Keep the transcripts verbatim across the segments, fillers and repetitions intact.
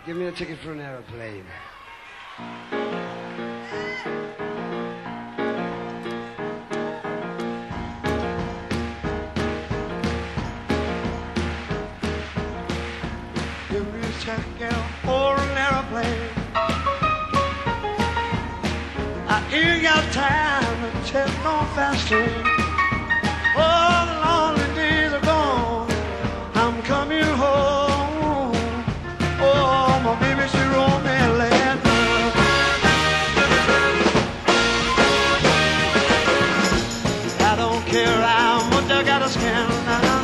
Give me a ticket for an aeroplane. Give me a ticket for an aeroplane. I ain't got time to take no fast train. Oh, the lonely days are gone. I'm coming home. Oh, my baby, she wrote me a letter. I don't care how much I gotta spend now.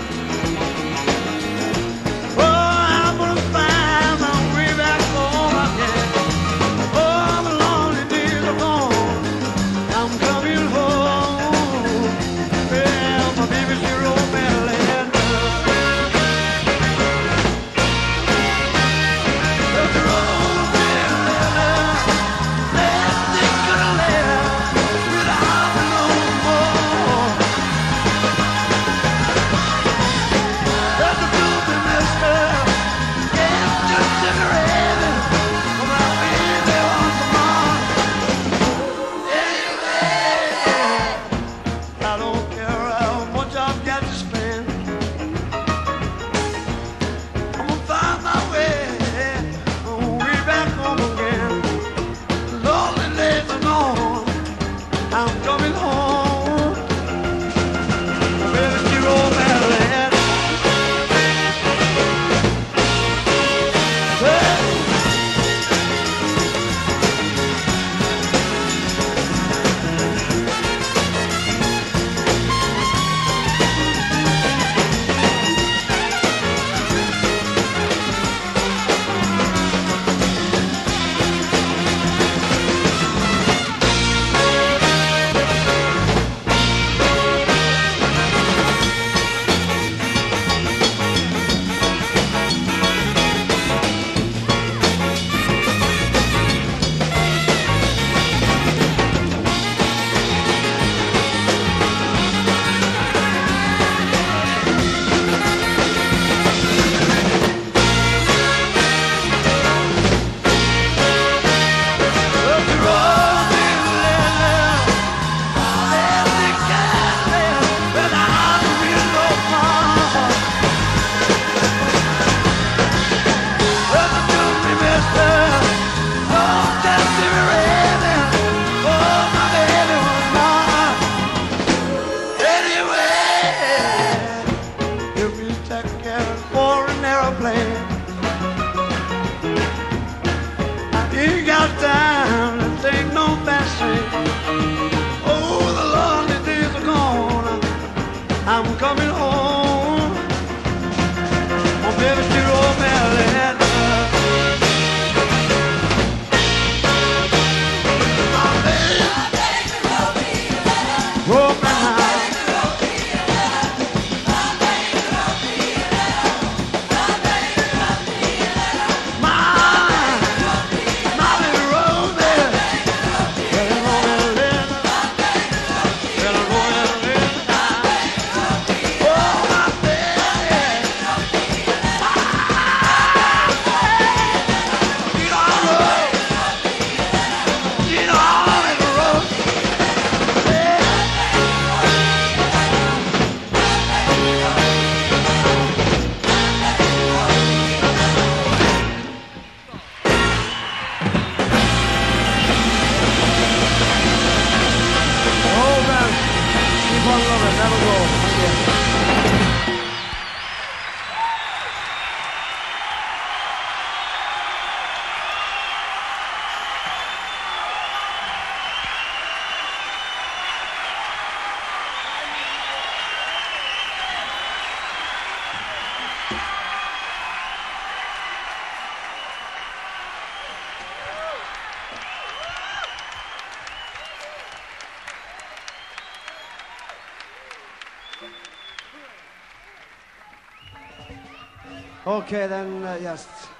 Oh, I'm gonna find my way back home again. Oh, the lonely days are gone. I'm coming home. Well, my baby, she wrote me a letter. She wrote me a letter. Left it good letter without no more. That's the truth in this girl. It's just decorated for my baby once more. Anyway, I don't care how much I've got to spend. I'm gonna find my way, way back home again. Lonely days are gone. I'm coming home. Baby, she wrote me a letter. Hey. For an aeroplane, I ain't got time to take no fast train. Oh, the lonely days are gone. I'm coming home. Oh, baby, she wrote me a letter. My baby wrote me a letter. Okay, then, uh, yes.